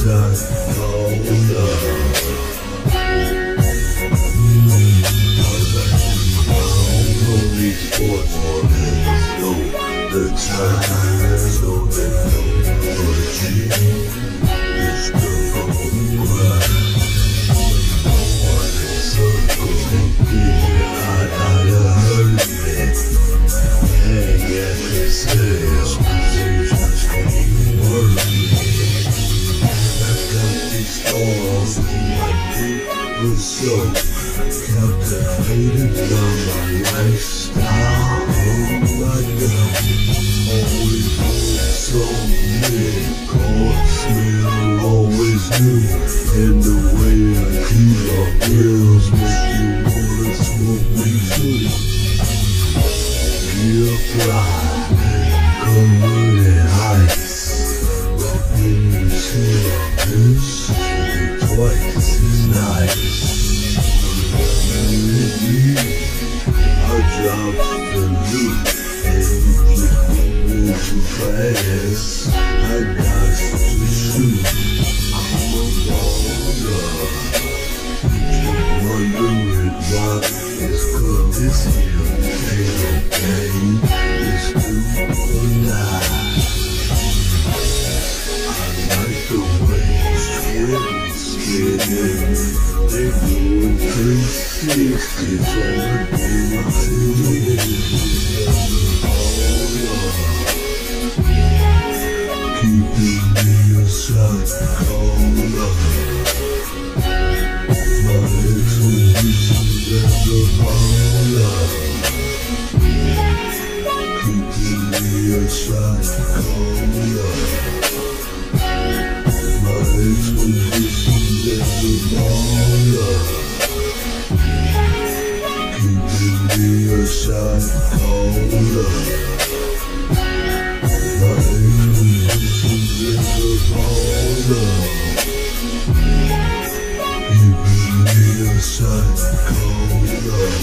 shot caller. Police force know the time, so they know for the G is the wrong grind. One circle, I heard it. Hang at his tail, just can't work it. I got these stars in my deep with so captivated by my lifestyle. Oh my God, always so many cars, man, always new. And the way I keep my bills make you wanna smoke me too. Real fly, covered in ice. But when you see a bitch, think twice as nice. I dropped the loot and you get moving too fast. I got to shoot. I'm a baller. You keep wondering why it's cause this here ain't a game. It's do or die. I like the way it's skinning. They doing 360s on the day. Keeping me a shot caller. My expedition as a baller. Keeping me a shot caller. My expedition as a baller. Keeping me a shot caller. My expedition as a baller. Keeping me a shot caller.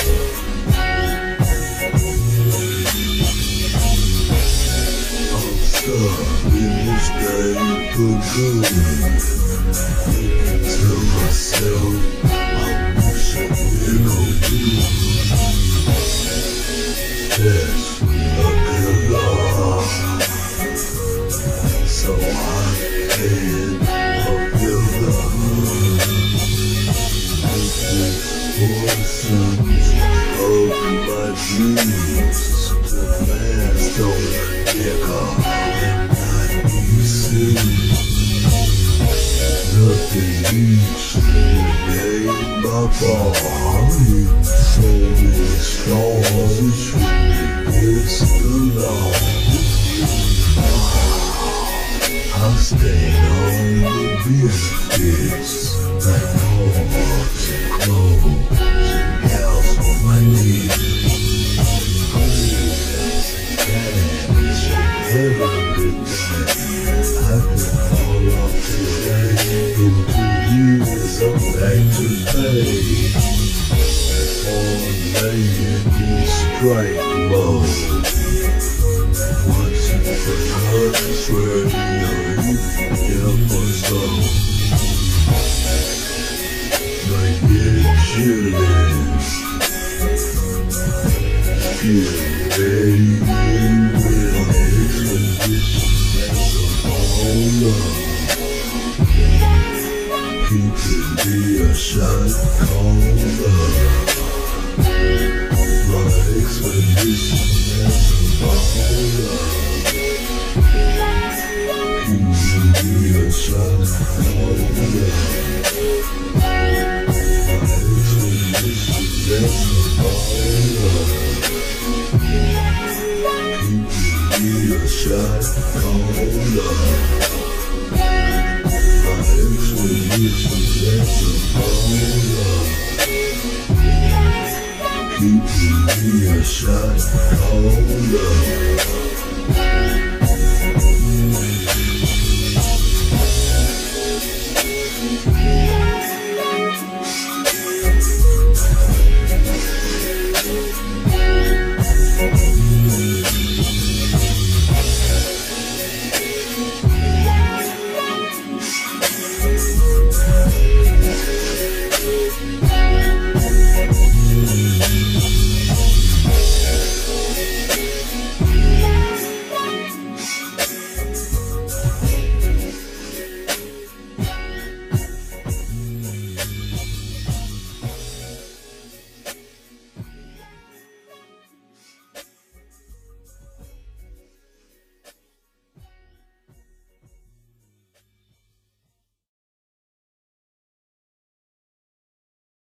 I'm stuck in this game for good. Thinking to myself, I wish I went on you. That's a killer. So I can fulfill the portions of my dreams. The last on nigga and not be seen. Nothing each game by far. So many stars, it should be against the law. I stay on the benefits, like cars and clothes and house on my knees. Cash and everything. I can fall off today. In 2 years I'm back to pay. On laying in strike mode. Watching the country, episode. Like get chillin'. Get ready with expedition as a baller. Keeping me a shot caller. My expedition as a baller. Keeping me a shot caller. My expedition as a baller. Keeping me a shot caller. My expedition as a baller. Keeping me a shot caller.